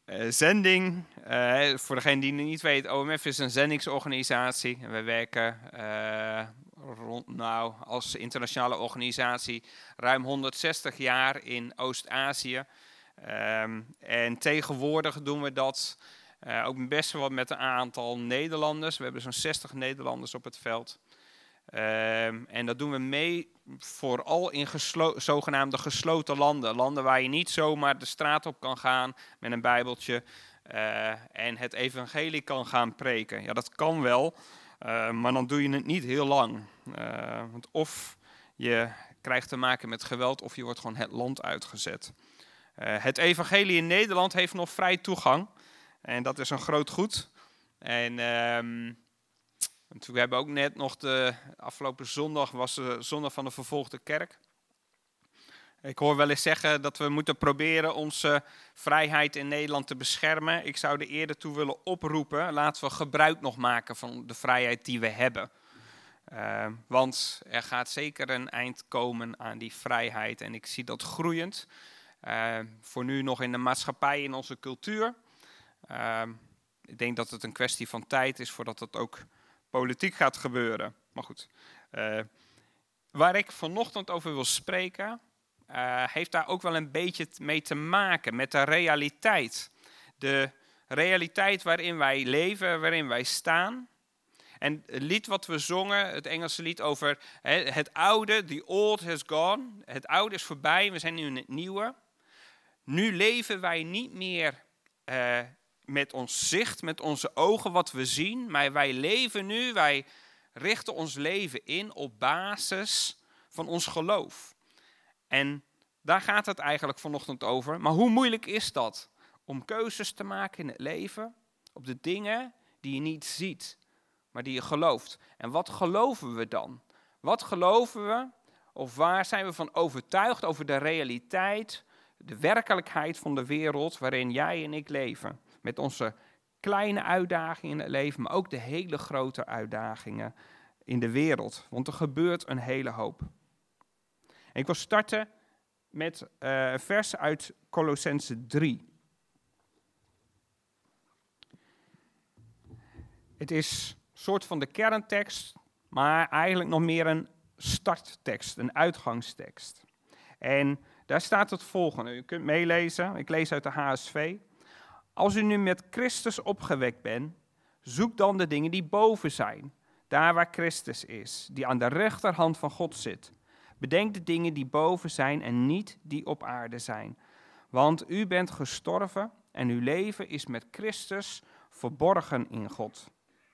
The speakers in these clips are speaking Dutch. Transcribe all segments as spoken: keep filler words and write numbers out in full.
uh, zending. Uh, voor degene die het niet weet, O M F is een zendingsorganisatie. We werken uh, rond, nou, als internationale organisatie ruim honderdzestig jaar in Oost-Azië. Um, en tegenwoordig doen we dat uh, ook best wel met een aantal Nederlanders. We hebben zo'n zestig Nederlanders op het veld. Um, en dat doen we mee vooral in geslo- zogenaamde gesloten landen. Landen waar je niet zomaar de straat op kan gaan met een bijbeltje uh, en het evangelie kan gaan preken. Ja, dat kan wel, uh, maar dan doe je het niet heel lang. Uh, want of je krijgt te maken met geweld of je wordt gewoon het land uitgezet. Uh, het evangelie in Nederland heeft nog vrij toegang en dat is een groot goed. En... Um, We hebben ook net nog de afgelopen zondag was de zondag van de vervolgde kerk. Ik hoor wel eens zeggen dat we moeten proberen onze vrijheid in Nederland te beschermen. Ik zou er eerder toe willen oproepen, laten we gebruik nog maken van de vrijheid die we hebben. Uh, want er gaat zeker een eind komen aan die vrijheid en ik zie dat groeiend. Uh, voor nu nog in de maatschappij, in onze cultuur. Uh, ik denk dat het een kwestie van tijd is voordat het ook politiek gaat gebeuren. Maar goed, uh, waar ik vanochtend over wil spreken, uh, heeft daar ook wel een beetje mee te maken met de realiteit. De realiteit waarin wij leven, waarin wij staan. En het lied wat we zongen, het Engelse lied over hè, het oude, the old has gone. Het oude is voorbij, we zijn nu in het nieuwe. Nu leven wij niet meer Uh, met ons zicht, met onze ogen wat we zien, maar wij leven nu, wij richten ons leven in op basis van ons geloof. En daar gaat het eigenlijk vanochtend over. Maar hoe moeilijk is dat? Om keuzes te maken in het leven op de dingen die je niet ziet, maar die je gelooft. En wat geloven we dan? Wat geloven we? Of waar zijn we van overtuigd over de realiteit, de werkelijkheid van de wereld waarin jij en ik leven? Met onze kleine uitdagingen in het leven, maar ook de hele grote uitdagingen in de wereld. Want er gebeurt een hele hoop. En ik wil starten met uh, een vers uit Kolossenzen drie. Het is een soort van de kerntekst, maar eigenlijk nog meer een starttekst, een uitgangstekst. En daar staat het volgende. U kunt meelezen, ik lees uit de H S V. Als u nu met Christus opgewekt bent, zoek dan de dingen die boven zijn, daar waar Christus is, die aan de rechterhand van God zit. Bedenk de dingen die boven zijn en niet die op aarde zijn. Want u bent gestorven en uw leven is met Christus verborgen in God.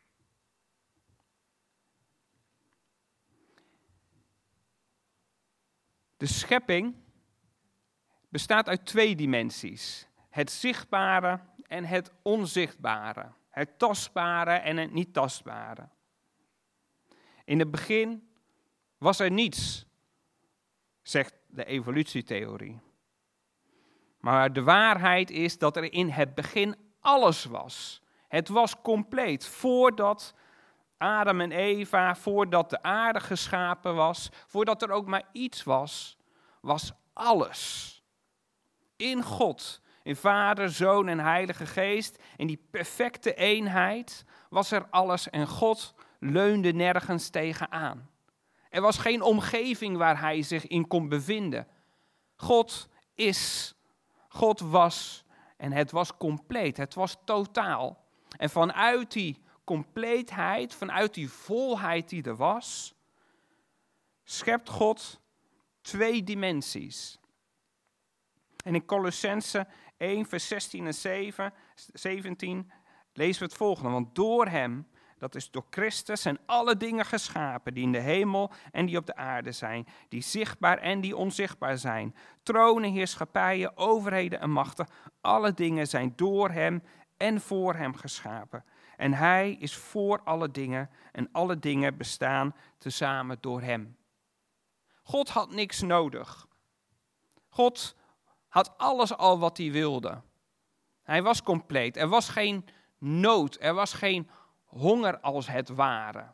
De schepping bestaat uit twee dimensies. Het zichtbare en het onzichtbare. Het tastbare en het niet tastbare. In het begin was er niets, zegt de evolutietheorie. Maar de waarheid is dat er in het begin alles was. Het was compleet. Voordat Adam en Eva, voordat de aarde geschapen was, voordat er ook maar iets was, was alles. In God, in Vader, Zoon en Heilige Geest, in die perfecte eenheid, was er alles en God leunde nergens tegenaan. Er was geen omgeving waar hij zich in kon bevinden. God is, God was en het was compleet, het was totaal. En vanuit die compleetheid, vanuit die volheid die er was, schept God twee dimensies. En in Kolossenzen één, vers zestien en zeventien lezen we het volgende. Want door hem, dat is door Christus, zijn alle dingen geschapen die in de hemel en die op de aarde zijn. Die zichtbaar en die onzichtbaar zijn. Tronen, heerschappijen, overheden en machten. Alle dingen zijn door hem en voor hem geschapen. En hij is voor alle dingen en alle dingen bestaan tezamen door hem. God had niks nodig. God had alles al wat hij wilde. Hij was compleet. Er was geen nood. Er was geen honger als het ware.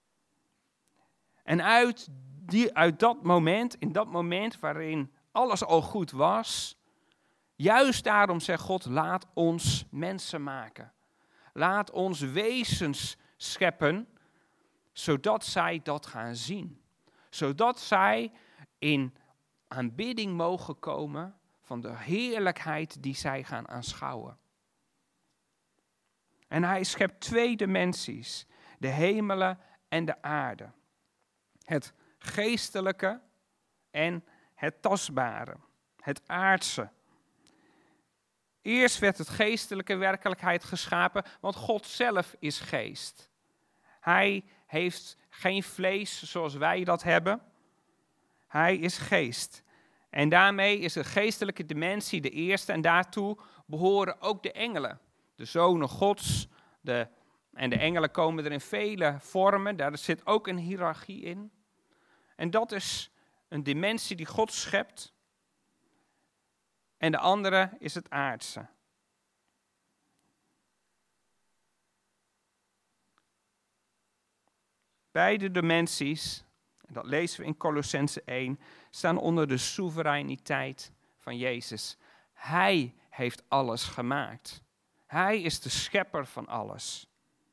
En uit, die, uit dat moment, in dat moment waarin alles al goed was, Juist daarom zegt God, laat ons mensen maken. Laat ons wezens scheppen, zodat zij dat gaan zien. Zodat zij in aanbidding mogen komen van de heerlijkheid die zij gaan aanschouwen. En hij schept twee dimensies, de hemelen en de aarde. Het geestelijke en het tastbare, het aardse. Eerst werd het geestelijke werkelijkheid geschapen, want God zelf is geest. Hij heeft geen vlees zoals wij dat hebben. Hij is geest. En daarmee is de geestelijke dimensie de eerste en daartoe behoren ook de engelen. De zonen Gods de, en de engelen komen er in vele vormen, daar zit ook een hiërarchie in. En dat is een dimensie die God schept. En de andere is het aardse. Beide dimensies, en dat lezen we in Kolossenzen één, staan onder de soevereiniteit van Jezus. Hij heeft alles gemaakt. Hij is de schepper van alles.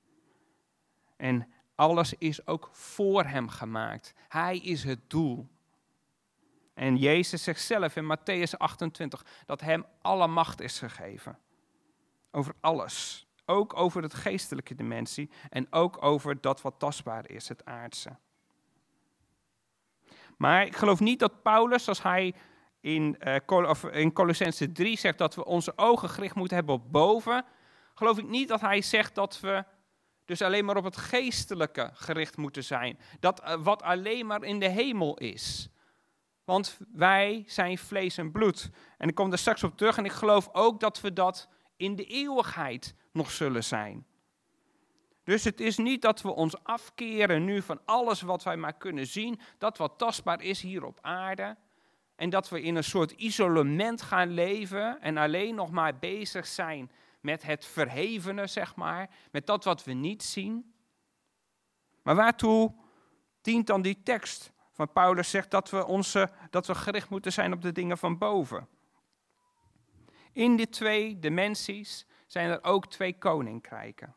En alles is ook voor hem gemaakt. Hij is het doel. En Jezus zegt zelf in Matthäus achtentwintig dat hem alle macht is gegeven. Over alles. Ook over het geestelijke dimensie en ook over dat wat tastbaar is, het aardse. Maar ik geloof niet dat Paulus, als hij in, uh, Col- of in Kolossenzen drie zegt dat we onze ogen gericht moeten hebben op boven, geloof ik niet dat hij zegt dat we dus alleen maar op het geestelijke gericht moeten zijn. Dat uh, wat alleen maar in de hemel is. Want wij zijn vlees en bloed. En ik kom er straks op terug en ik geloof ook dat we dat in de eeuwigheid nog zullen zijn. Dus het is niet dat we ons afkeren nu van alles wat wij maar kunnen zien, dat wat tastbaar is hier op aarde. En dat we in een soort isolement gaan leven en alleen nog maar bezig zijn met het verhevene, zeg maar. Met dat wat we niet zien. Maar waartoe dient dan die tekst van Paulus zegt dat we, onze, dat we gericht moeten zijn op de dingen van boven? In die twee dimensies zijn er ook twee koninkrijken.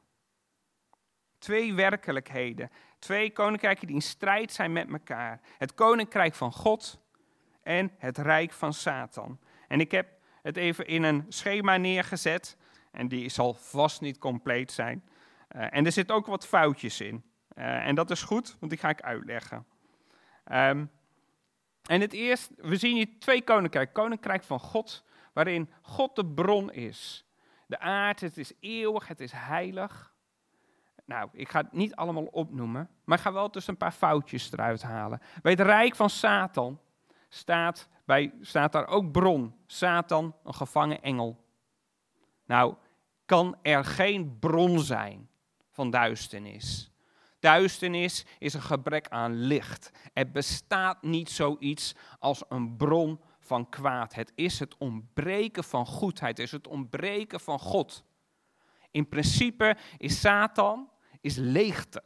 Twee werkelijkheden. Twee koninkrijken die in strijd zijn met elkaar. Het koninkrijk van God en het rijk van Satan. En ik heb het even in een schema neergezet. En die zal vast niet compleet zijn. Uh, en er zitten ook wat foutjes in. Uh, en dat is goed, want die ga ik uitleggen. Um, en het eerst, we zien hier twee koninkrijken. Koninkrijk van God, waarin God de bron is. De aard, het is eeuwig, het is heilig. Nou, ik ga het niet allemaal opnoemen, maar ik ga wel dus een paar foutjes eruit halen. Bij het rijk van Satan staat, bij, staat daar ook bron. Satan, een gevangen engel. Nou, kan er geen bron zijn van duisternis. Duisternis is een gebrek aan licht. Er bestaat niet zoiets als een bron van kwaad. Het is het ontbreken van goedheid. Het is het ontbreken van God. In principe is Satan is leegte.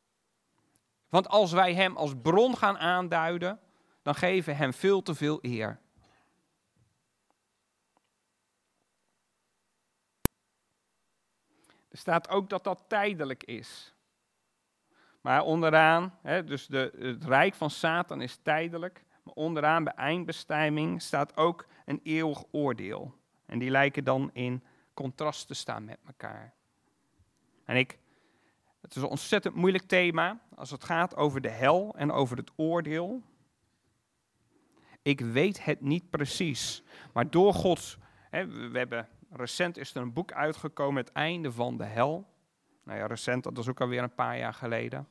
Want als wij hem als bron gaan aanduiden, dan geven we hem veel te veel eer. Er staat ook dat dat tijdelijk is. Maar onderaan, hè, dus de, het rijk van Satan is tijdelijk. Maar onderaan bij eindbestemming staat ook een eeuwig oordeel. En die lijken dan in contrast te staan met elkaar. En ik, het is een ontzettend moeilijk thema als het gaat over de hel en over het oordeel. Ik weet het niet precies. Maar door Gods, hè, we hebben, recent is er een boek uitgekomen, Het Einde van de Hel. Nou ja, recent, dat is ook alweer een paar jaar geleden.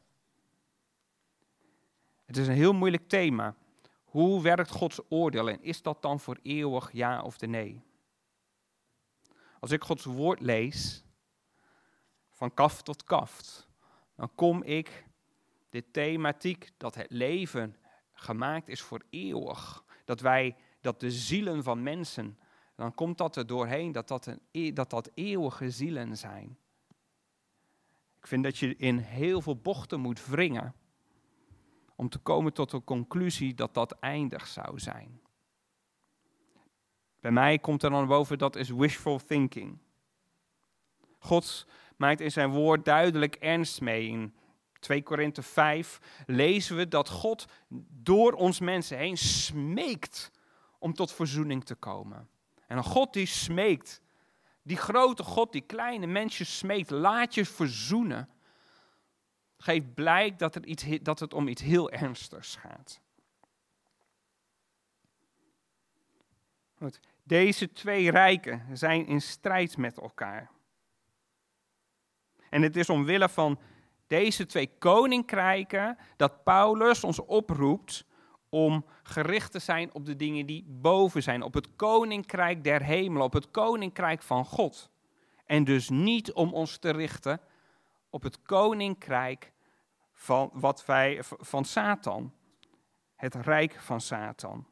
Het is een heel moeilijk thema. Hoe werkt Gods oordeel en is dat dan voor eeuwig ja of nee? Als ik Gods woord lees, van kaft tot kaft, dan kom ik de thematiek dat het leven gemaakt is voor eeuwig. Dat wij, dat de zielen van mensen, dan komt dat er doorheen dat dat, een, dat dat eeuwige zielen zijn. Ik vind dat je in heel veel bochten moet wringen om te komen tot de conclusie dat dat eindig zou zijn. Bij mij komt er dan boven, dat is wishful thinking. God maakt in zijn woord duidelijk ernst mee. In twee Korinthe vijf lezen we dat God door ons mensen heen smeekt om tot verzoening te komen. En een God die smeekt, die grote God, die kleine mensjes smeekt, laat je verzoenen, geeft blijk dat, er iets, dat het om iets heel ernstigs gaat. Goed. Deze twee rijken zijn in strijd met elkaar. En het is omwille van deze twee koninkrijken dat Paulus ons oproept om gericht te zijn op de dingen die boven zijn, op het koninkrijk der hemelen, op het koninkrijk van God. En dus niet om ons te richten op het koninkrijk van, wat wij, van Satan, het rijk van Satan.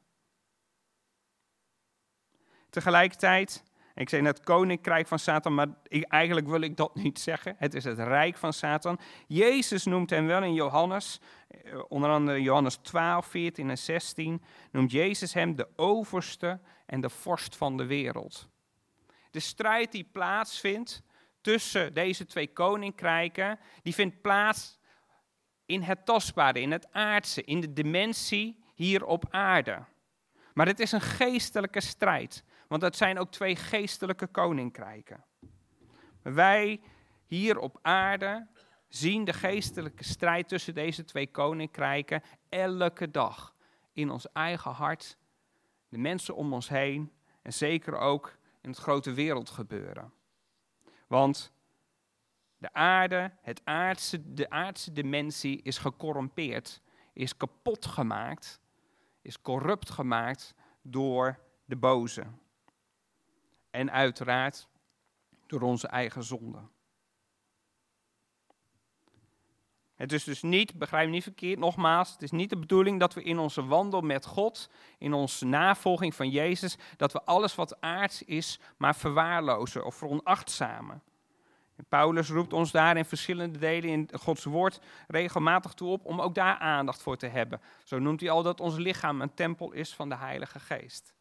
Tegelijkertijd, ik zei net koninkrijk van Satan, maar ik, eigenlijk wil ik dat niet zeggen. Het is het rijk van Satan. Jezus noemt hem wel in Johannes, onder andere Johannes twaalf, veertien en zestien, noemt Jezus hem de overste en de vorst van de wereld. De strijd die plaatsvindt tussen deze twee koninkrijken, die vindt plaats in het tastbare, in het aardse, in de dimensie hier op aarde. Maar het is een geestelijke strijd. Want dat zijn ook twee geestelijke koninkrijken. Wij hier op aarde zien de geestelijke strijd tussen deze twee koninkrijken elke dag. In ons eigen hart, de mensen om ons heen en zeker ook in het grote wereldgebeuren. Want de aarde, het aardse, de aardse dimensie is gecorrumpeerd, is kapot gemaakt, is corrupt gemaakt door de boze. En uiteraard door onze eigen zonde. Het is dus niet, begrijp me niet verkeerd, nogmaals, het is niet de bedoeling dat we in onze wandel met God, in onze navolging van Jezus, dat we alles wat aards is maar verwaarlozen of veronachtzamen. En Paulus roept ons daar in verschillende delen in Gods woord regelmatig toe op om ook daar aandacht voor te hebben. Zo noemt hij al dat ons lichaam een tempel is van de Heilige Geest.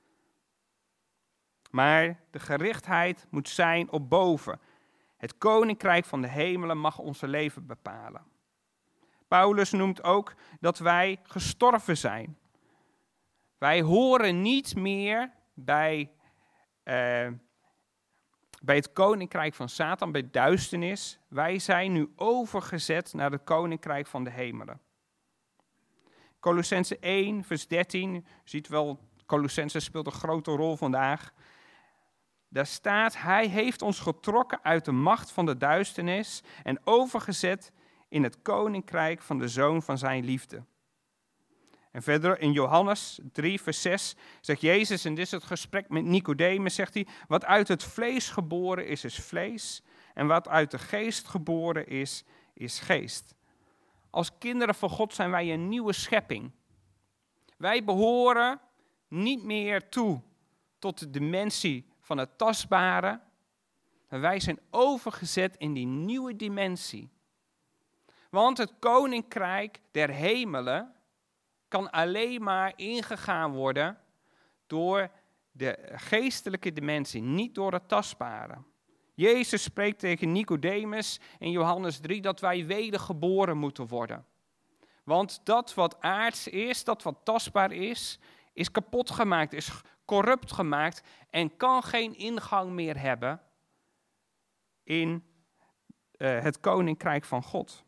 Maar de gerichtheid moet zijn op boven. Het koninkrijk van de hemelen mag ons leven bepalen. Paulus noemt ook dat wij gestorven zijn. Wij horen niet meer bij, uh, bij het koninkrijk van Satan, bij duisternis. Wij zijn nu overgezet naar het koninkrijk van de hemelen. Colossenzen één, vers dertien, u ziet wel, Colossenzen speelt een grote rol vandaag. Daar staat, hij heeft ons getrokken uit de macht van de duisternis en overgezet in het koninkrijk van de Zoon van zijn liefde. En verder in Johannes drie, vers zes zegt Jezus, en dit is het gesprek met Nicodemus, zegt hij, wat uit het vlees geboren is, is vlees, en wat uit de geest geboren is, is geest. Als kinderen van God zijn wij een nieuwe schepping. Wij behoren niet meer toe tot de dimensie van het tastbare, maar wij zijn overgezet in die nieuwe dimensie. Want het koninkrijk der hemelen kan alleen maar ingegaan worden door de geestelijke dimensie, niet door het tastbare. Jezus spreekt tegen Nicodemus in Johannes drie dat wij wedergeboren moeten worden. Want dat wat aards is, dat wat tastbaar is, is kapot gemaakt, is corrupt gemaakt en kan geen ingang meer hebben in uh, het koninkrijk van God.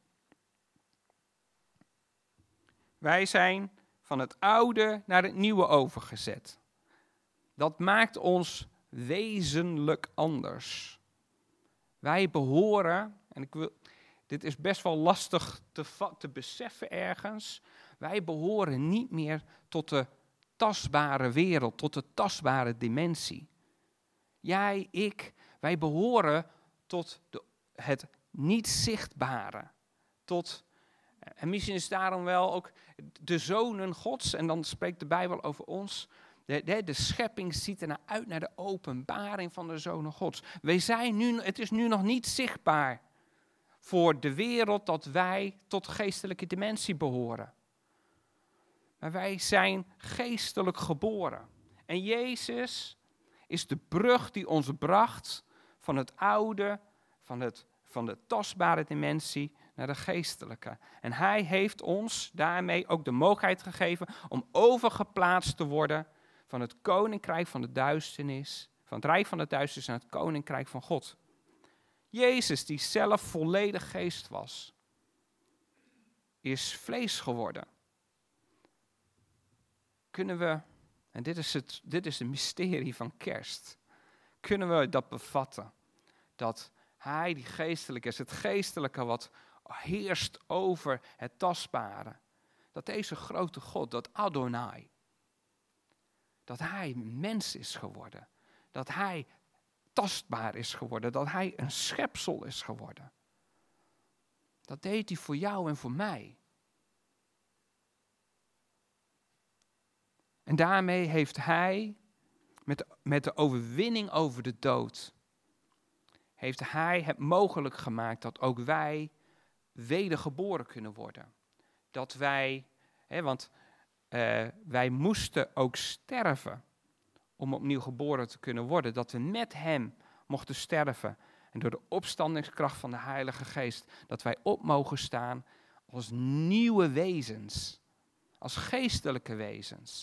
Wij zijn van het oude naar het nieuwe overgezet. Dat maakt ons wezenlijk anders. Wij behoren, en ik wil, dit is best wel lastig te, te beseffen ergens, wij behoren niet meer tot de tastbare wereld, tot de tastbare dimensie. Jij, ik, wij behoren tot de, het niet zichtbare, tot, en misschien is daarom wel ook de zonen Gods, en dan spreekt de Bijbel over ons, de, de, de schepping ziet ernaar uit naar de openbaring van de zonen Gods. Wij zijn nu, het is nu nog niet zichtbaar voor de wereld dat wij tot geestelijke dimensie behoren. Maar wij zijn geestelijk geboren. En Jezus is de brug die ons bracht van het oude, van, het, van de tastbare dimensie naar de geestelijke. En hij heeft ons daarmee ook de mogelijkheid gegeven om overgeplaatst te worden van het koninkrijk van de duisternis, van het rijk van de duisternis naar het koninkrijk van God. Jezus, die zelf volledig geest was, is vlees geworden. Kunnen we, en dit is het, dit is het mysterie van kerst, kunnen we dat bevatten? Dat hij die geestelijk is, het geestelijke wat heerst over het tastbare. Dat deze grote God, dat Adonai, dat hij mens is geworden. Dat hij tastbaar is geworden. Dat hij een schepsel is geworden. Dat deed hij voor jou en voor mij. En daarmee heeft hij, met de, met de overwinning over de dood, heeft hij het mogelijk gemaakt dat ook wij wedergeboren kunnen worden. Dat wij, hè, want uh, wij moesten ook sterven om opnieuw geboren te kunnen worden. Dat we met hem mochten sterven. En door de opstandingskracht van de Heilige Geest, dat wij op mogen staan als nieuwe wezens. Als geestelijke wezens.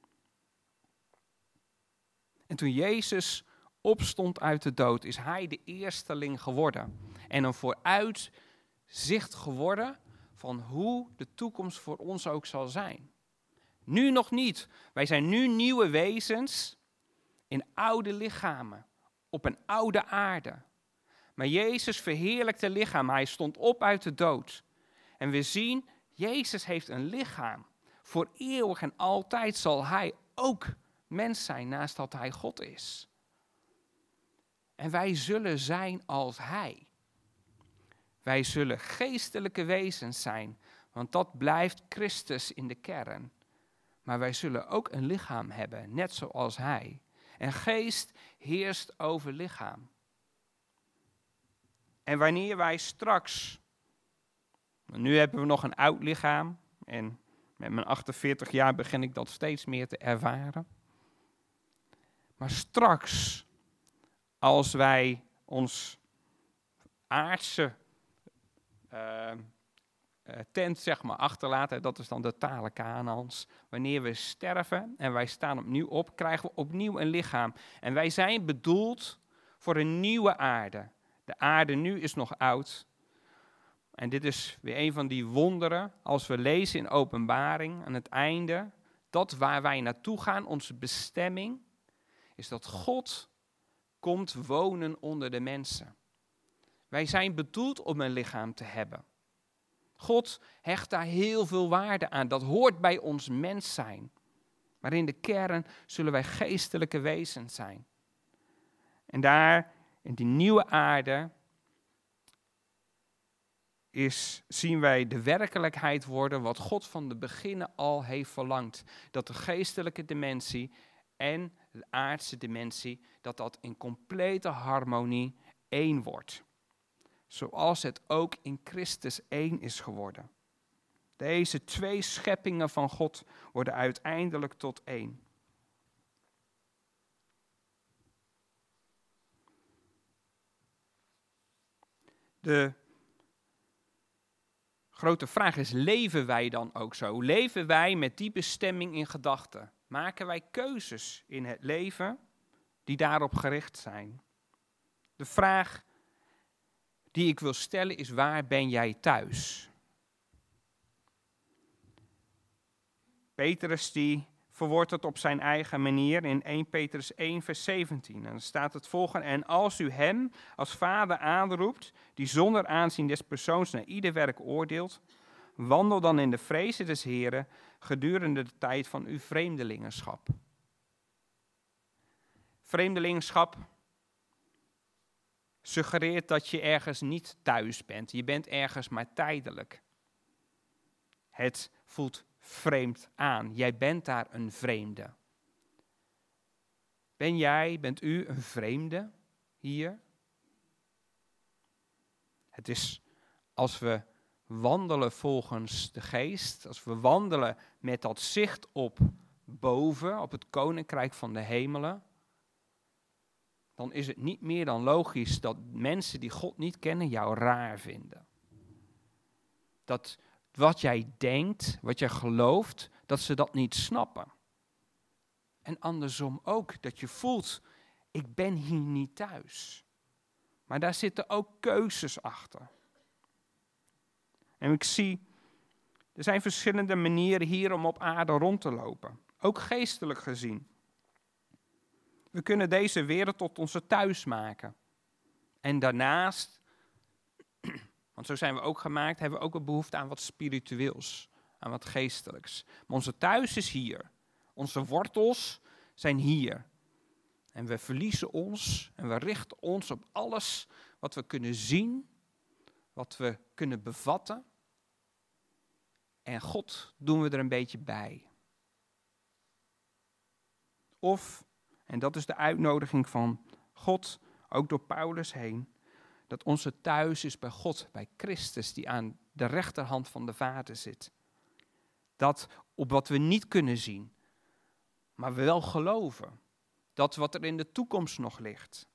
En toen Jezus opstond uit de dood, is hij de eersteling geworden. En een vooruitzicht geworden van hoe de toekomst voor ons ook zal zijn. Nu nog niet. Wij zijn nu nieuwe wezens in oude lichamen, op een oude aarde. Maar Jezus verheerlijkte lichaam, hij stond op uit de dood. En we zien, Jezus heeft een lichaam. Voor eeuwig en altijd zal hij ook mens zijn naast dat hij God is. En wij zullen zijn als hij. Wij zullen geestelijke wezens zijn, want dat blijft Christus in de kern. Maar wij zullen ook een lichaam hebben, net zoals hij. En geest heerst over lichaam. En wanneer wij straks, nu hebben we nog een oud lichaam en met mijn achtenveertig jaar begin ik dat steeds meer te ervaren. Maar straks, als wij ons aardse uh, uh, tent zeg maar achterlaten, dat is dan de tale Kanaans. Wanneer we sterven en wij staan opnieuw op, krijgen we opnieuw een lichaam. En wij zijn bedoeld voor een nieuwe aarde. De aarde nu is nog oud. En dit is weer een van die wonderen, als we lezen in Openbaring aan het einde, dat waar wij naartoe gaan, onze bestemming, is dat God komt wonen onder de mensen. Wij zijn bedoeld om een lichaam te hebben. God hecht daar heel veel waarde aan. Dat hoort bij ons mens zijn. Maar in de kern zullen wij geestelijke wezens zijn. En daar, in die nieuwe aarde, is, zien wij de werkelijkheid worden wat God van de beginnen al heeft verlangd. Dat de geestelijke dimensie en de aardse dimensie, dat dat in complete harmonie één wordt. Zoals het ook in Christus één is geworden. Deze twee scheppingen van God worden uiteindelijk tot één. De grote vraag is, leven wij dan ook zo? Leven wij met die bestemming in gedachten? Maken wij keuzes in het leven die daarop gericht zijn? De vraag die ik wil stellen is, waar ben jij thuis? Petrus die verwoordt het op zijn eigen manier in eerste Petrus één vers zeventien. En dan staat het volgende: en als u hem als vader aanroept, die zonder aanzien des persoons naar ieder werk oordeelt, wandel dan in de vrezen des Heren gedurende de tijd van uw vreemdelingenschap. Vreemdelingenschap suggereert dat je ergens niet thuis bent. Je bent ergens maar tijdelijk. Het voelt vreemd aan. Jij bent daar een vreemde. Ben jij, bent u een vreemde hier? Het is als we wandelen volgens de geest, als we wandelen met dat zicht op boven, op het koninkrijk van de hemelen, dan is het niet meer dan logisch dat mensen die God niet kennen jou raar vinden. Dat wat jij denkt, wat jij gelooft, dat ze dat niet snappen. En andersom ook, dat je voelt, ik ben hier niet thuis. Maar daar zitten ook keuzes achter. En ik zie, er zijn verschillende manieren hier om op aarde rond te lopen. Ook geestelijk gezien. We kunnen deze wereld tot onze thuis maken. En daarnaast, want zo zijn we ook gemaakt, hebben we ook een behoefte aan wat spiritueels, aan wat geestelijks. Maar onze thuis is hier. Onze wortels zijn hier. En we verliezen ons en we richten ons op alles wat we kunnen zien, wat we kunnen bevatten. En God doen we er een beetje bij. Of, en dat is de uitnodiging van God, ook door Paulus heen, dat onze thuis is bij God, bij Christus, die aan de rechterhand van de Vader zit. Dat op wat we niet kunnen zien, maar we wel geloven. Dat wat er in de toekomst nog ligt.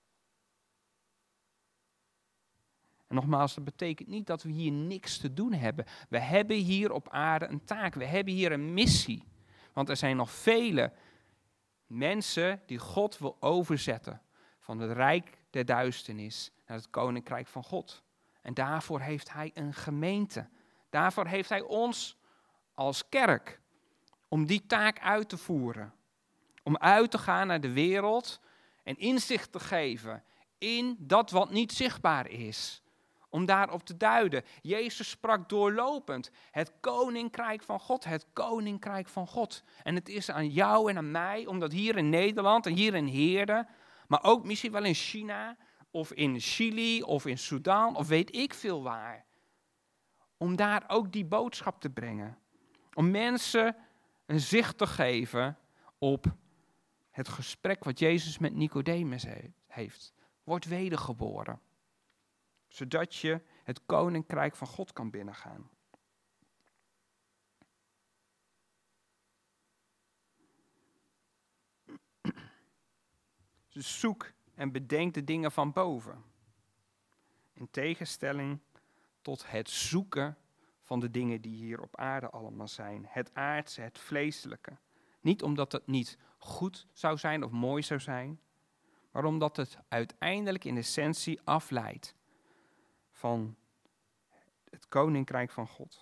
En nogmaals, dat betekent niet dat we hier niks te doen hebben. We hebben hier op aarde een taak. We hebben hier een missie. Want er zijn nog vele mensen die God wil overzetten. Van het rijk der duisternis naar het koninkrijk van God. En daarvoor heeft hij een gemeente. Daarvoor heeft hij ons als kerk. Om die taak uit te voeren. Om uit te gaan naar de wereld en inzicht te geven in dat wat niet zichtbaar is. Om daarop te duiden. Jezus sprak doorlopend. Het koninkrijk van God, het koninkrijk van God. En het is aan jou en aan mij, omdat hier in Nederland en hier in Heerden, maar ook misschien wel in China of in Chili of in Sudan of weet ik veel waar. Om daar ook die boodschap te brengen. Om mensen een zicht te geven op het gesprek wat Jezus met Nicodemus heeft. Word wedergeboren. Zodat je het koninkrijk van God kan binnengaan. Dus zoek en bedenk de dingen van boven. In tegenstelling tot het zoeken van de dingen die hier op aarde allemaal zijn. Het aardse, het vleeselijke. Niet omdat het niet goed zou zijn of mooi zou zijn, maar omdat het uiteindelijk in essentie afleidt van het koninkrijk van God.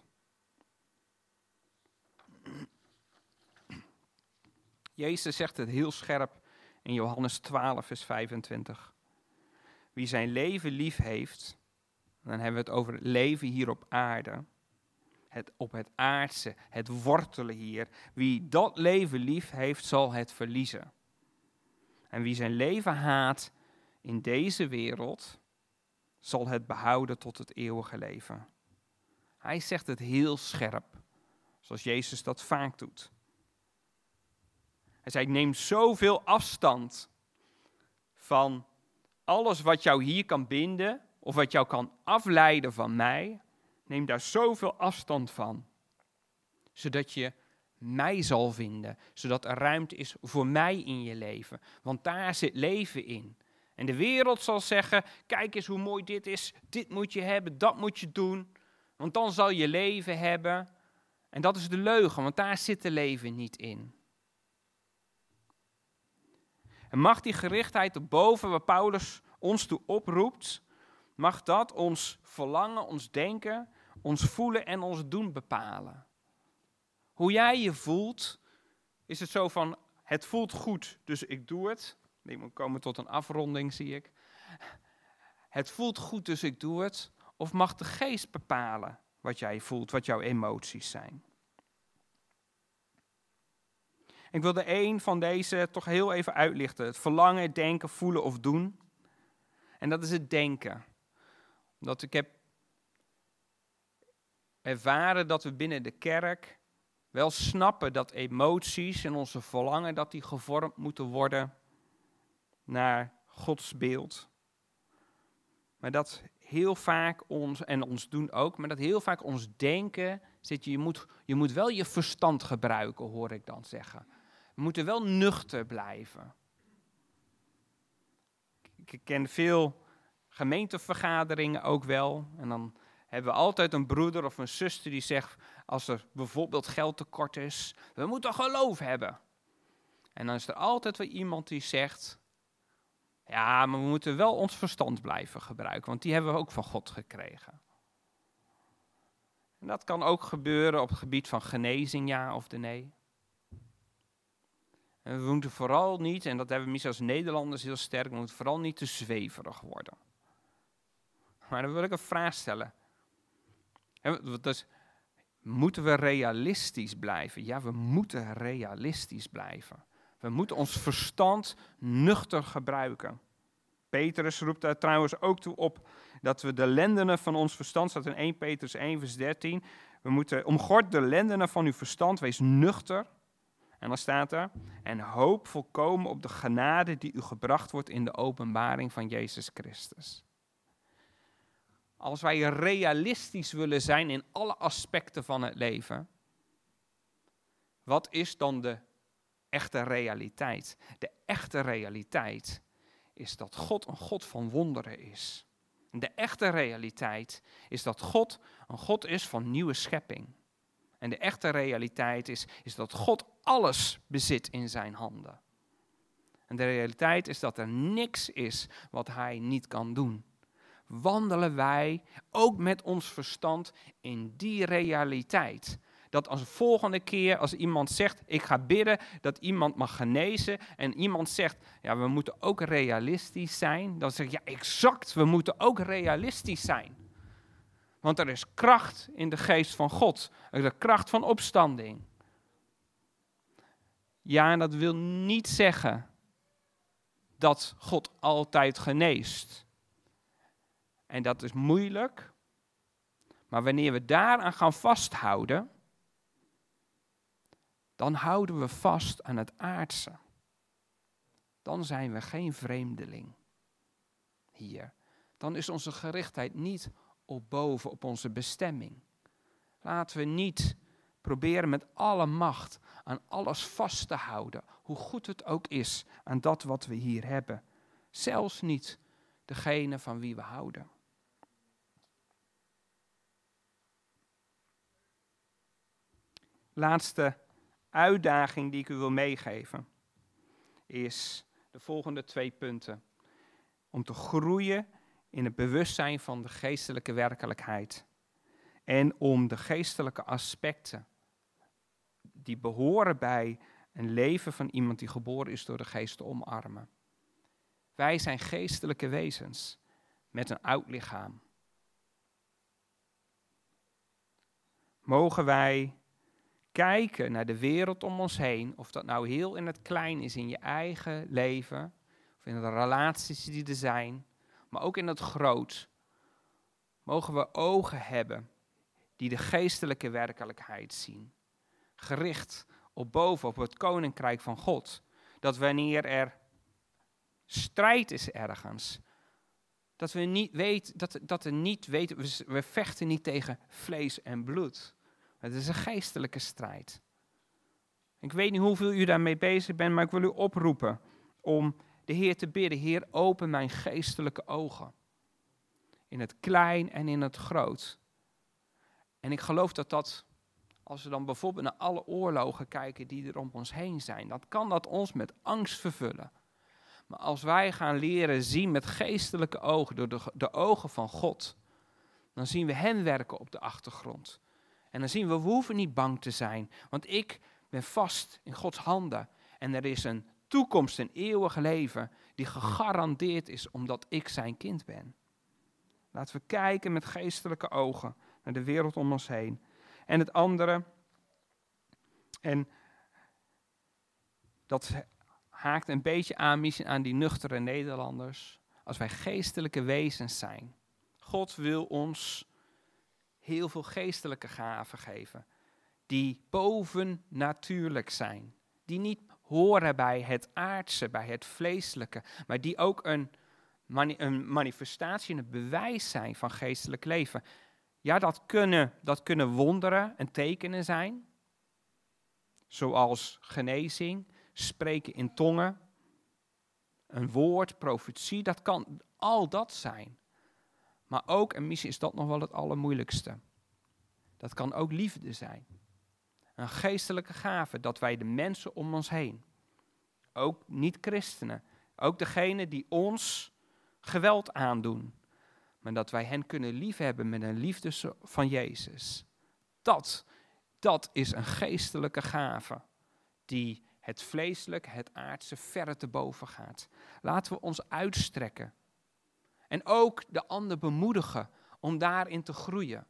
Jezus zegt het heel scherp in Johannes twaalf, vers vijfentwintig. Wie zijn leven lief heeft, dan hebben we het over het leven hier op aarde. Het, op het aardse, het wortelen hier. Wie dat leven lief heeft, zal het verliezen. En wie zijn leven haat in deze wereld, zal het behouden tot het eeuwige leven. Hij zegt het heel scherp, zoals Jezus dat vaak doet. Hij zei, neem zoveel afstand van alles wat jou hier kan binden, of wat jou kan afleiden van mij. Neem daar zoveel afstand van, zodat je mij zal vinden, zodat er ruimte is voor mij in je leven. Want daar zit leven in. En de wereld zal zeggen, kijk eens hoe mooi dit is, dit moet je hebben, dat moet je doen, want dan zal je leven hebben. En dat is de leugen, want daar zit de leven niet in. En mag die gerichtheid erboven, waar Paulus ons toe oproept, mag dat ons verlangen, ons denken, ons voelen en ons doen bepalen. Hoe jij je voelt, is het zo van, het voelt goed, dus ik doe het. Nee, we komen tot een afronding, zie ik. Het voelt goed, dus ik doe het. Of mag de geest bepalen wat jij voelt, wat jouw emoties zijn? Ik wilde één van deze toch heel even uitlichten. Het verlangen, denken, voelen of doen. En dat is het denken. Omdat ik heb ervaren dat we binnen de kerk wel snappen dat emoties en onze verlangen, dat die gevormd moeten worden naar Gods beeld. Maar dat heel vaak ons, en ons doen ook, maar dat heel vaak ons denken zit, je moet, je moet wel je verstand gebruiken, hoor ik dan zeggen. We moeten wel nuchter blijven. Ik ken veel gemeentevergaderingen ook wel. En dan hebben we altijd een broeder of een zuster die zegt, als er bijvoorbeeld geldtekort is, we moeten geloof hebben. En dan is er altijd wel iemand die zegt, ja, maar we moeten wel ons verstand blijven gebruiken, want die hebben we ook van God gekregen. En dat kan ook gebeuren op het gebied van genezing, ja of de nee. En we moeten vooral niet, en dat hebben we misschien als Nederlanders heel sterk, we moeten vooral niet te zweverig worden. Maar dan wil ik een vraag stellen. Dus, moeten we realistisch blijven? Ja, we moeten realistisch blijven. We moeten ons verstand nuchter gebruiken. Petrus roept daar trouwens ook toe op dat we de lendenen van ons verstand, staat in eerste Petrus één vers dertien, we moeten omgord de lendenen van uw verstand, wees nuchter. En dan staat er, en hoop volkomen op de genade die u gebracht wordt in de openbaring van Jezus Christus. Als wij realistisch willen zijn in alle aspecten van het leven, wat is dan de echte realiteit? De echte realiteit is dat God een God van wonderen is. De echte realiteit is dat God een God is van nieuwe schepping. En de echte realiteit is, is dat God alles bezit in zijn handen. En de realiteit is dat er niks is wat hij niet kan doen. Wandelen wij ook met ons verstand in die realiteit. Dat als volgende keer als iemand zegt, ik ga bidden dat iemand mag genezen. En iemand zegt, ja, we moeten ook realistisch zijn. Dan zeg ik, ja, exact, we moeten ook realistisch zijn. Want er is kracht in de geest van God. Er is de kracht van opstanding. Ja, en dat wil niet zeggen dat God altijd geneest. En dat is moeilijk. Maar wanneer we daaraan gaan vasthouden, dan houden we vast aan het aardse. Dan zijn we geen vreemdeling hier. Dan is onze gerichtheid niet op boven, op onze bestemming. Laten we niet proberen met alle macht aan alles vast te houden, hoe goed het ook is aan dat wat we hier hebben. Zelfs niet degene van wie we houden. Laatste uitdaging die ik u wil meegeven is de volgende twee punten. Om te groeien in het bewustzijn van de geestelijke werkelijkheid. En om de geestelijke aspecten die behoren bij een leven van iemand die geboren is door de geest te omarmen. Wij zijn geestelijke wezens met een oud lichaam. Mogen wij kijken naar de wereld om ons heen, of dat nou heel in het klein is in je eigen leven, of in de relaties die er zijn, maar ook in het groot. Mogen we ogen hebben die de geestelijke werkelijkheid zien. Gericht op boven, op het koninkrijk van God. Dat wanneer er strijd is ergens, dat we niet weten, dat, dat er niet weten, we, we vechten niet tegen vlees en bloed. Het is een geestelijke strijd. Ik weet niet hoeveel u daarmee bezig bent, maar ik wil u oproepen om de Heer te bidden. Heer, open mijn geestelijke ogen. In het klein en in het groot. En ik geloof dat dat, als we dan bijvoorbeeld naar alle oorlogen kijken die er om ons heen zijn, dan kan dat ons met angst vervullen. Maar als wij gaan leren zien met geestelijke ogen, door de, de ogen van God, dan zien we hem werken op de achtergrond. En dan zien we, we hoeven niet bang te zijn, want ik ben vast in Gods handen. En er is een toekomst, een eeuwig leven, die gegarandeerd is omdat ik zijn kind ben. Laten we kijken met geestelijke ogen naar de wereld om ons heen. En het andere, en dat haakt een beetje aan, misschien aan die nuchtere Nederlanders. Als wij geestelijke wezens zijn, God wil ons heel veel geestelijke gaven geven, die bovennatuurlijk zijn. Die niet horen bij het aardse, bij het vleeselijke, maar die ook een mani- een manifestatie en een bewijs zijn van geestelijk leven. Ja, dat kunnen, dat kunnen wonderen en tekenen zijn. Zoals genezing, spreken in tongen, een woord, profetie, dat kan al dat zijn. Maar ook, en misschien is dat nog wel het allermoeilijkste, dat kan ook liefde zijn. Een geestelijke gave, dat wij de mensen om ons heen, ook niet-christenen, ook degenen die ons geweld aandoen, maar dat wij hen kunnen liefhebben met een liefde van Jezus. Dat, dat is een geestelijke gave die het vleeselijke, het aardse verre te boven gaat. Laten we ons uitstrekken. En ook de ander bemoedigen om daarin te groeien.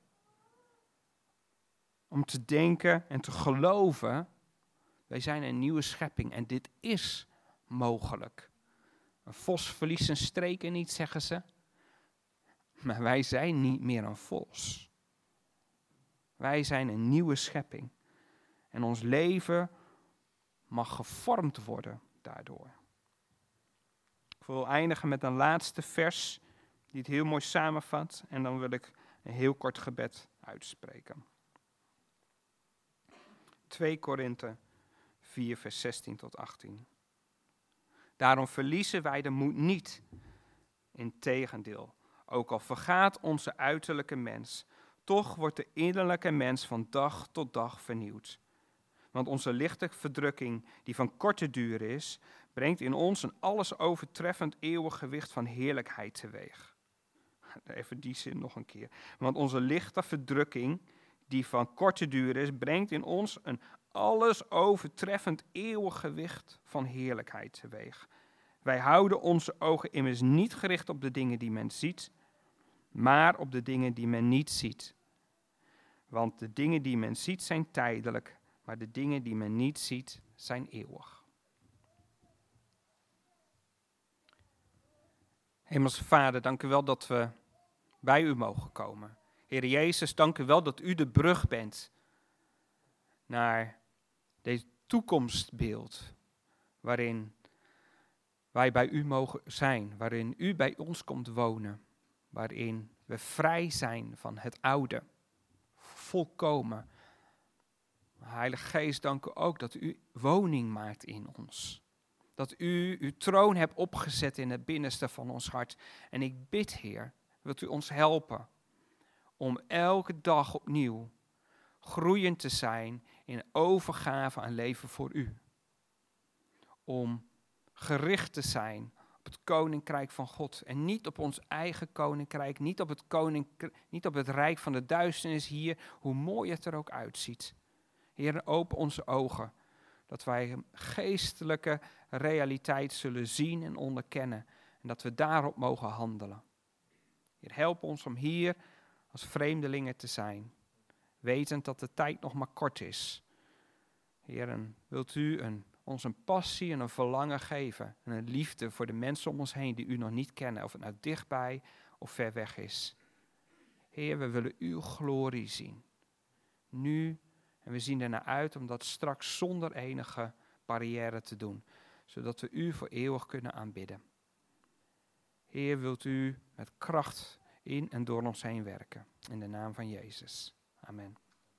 Om te denken en te geloven, wij zijn een nieuwe schepping en dit is mogelijk. Een vos verliest zijn streken niet, zeggen ze. Maar wij zijn niet meer een vos. Wij zijn een nieuwe schepping. En ons leven mag gevormd worden daardoor. Ik wil eindigen met een laatste vers die het heel mooi samenvat. En dan wil ik een heel kort gebed uitspreken. twee Korinthe vier vers zestien tot achttien. Daarom verliezen wij de moed niet. Integendeel, ook al vergaat onze uiterlijke mens, toch wordt de innerlijke mens van dag tot dag vernieuwd. Want onze lichte verdrukking, die van korte duur is, brengt in ons een alles overtreffend eeuwig gewicht van heerlijkheid teweeg. Even die zin nog een keer. Want onze lichte verdrukking, die van korte duur is, brengt in ons een alles overtreffend eeuwig gewicht van heerlijkheid teweeg. Wij houden onze ogen immers niet gericht op de dingen die men ziet, maar op de dingen die men niet ziet. Want de dingen die men ziet zijn tijdelijk, maar de dingen die men niet ziet zijn eeuwig. Hemelse Vader, dank u wel dat we bij u mogen komen. Heer Jezus, dank u wel dat u de brug bent naar dit toekomstbeeld waarin wij bij u mogen zijn, waarin u bij ons komt wonen, waarin we vrij zijn van het oude, volkomen. Heilige Geest, dank u ook dat u woning maakt in ons. Dat u uw troon hebt opgezet in het binnenste van ons hart. En ik bid, Heer, wilt u ons helpen om elke dag opnieuw groeiend te zijn in overgave aan leven voor u. Om gericht te zijn op het koninkrijk van God en niet op ons eigen koninkrijk, niet op het, koninkrijk, niet op het rijk van de duisternis hier, hoe mooi het er ook uitziet. Heer, open onze ogen, dat wij geestelijke realiteit zullen zien en onderkennen en dat we daarop mogen handelen. Heer, help ons om hier als vreemdelingen te zijn, wetend dat de tijd nog maar kort is. Heer, wilt u een, ons een passie en een verlangen geven en een liefde voor de mensen om ons heen die u nog niet kennen, of het nou dichtbij of ver weg is. Heer, we willen uw glorie zien, nu. En we zien ernaar uit om dat straks zonder enige barrière te doen. Zodat we u voor eeuwig kunnen aanbidden. Heer, wilt u met kracht in en door ons heen werken. In de naam van Jezus. Amen.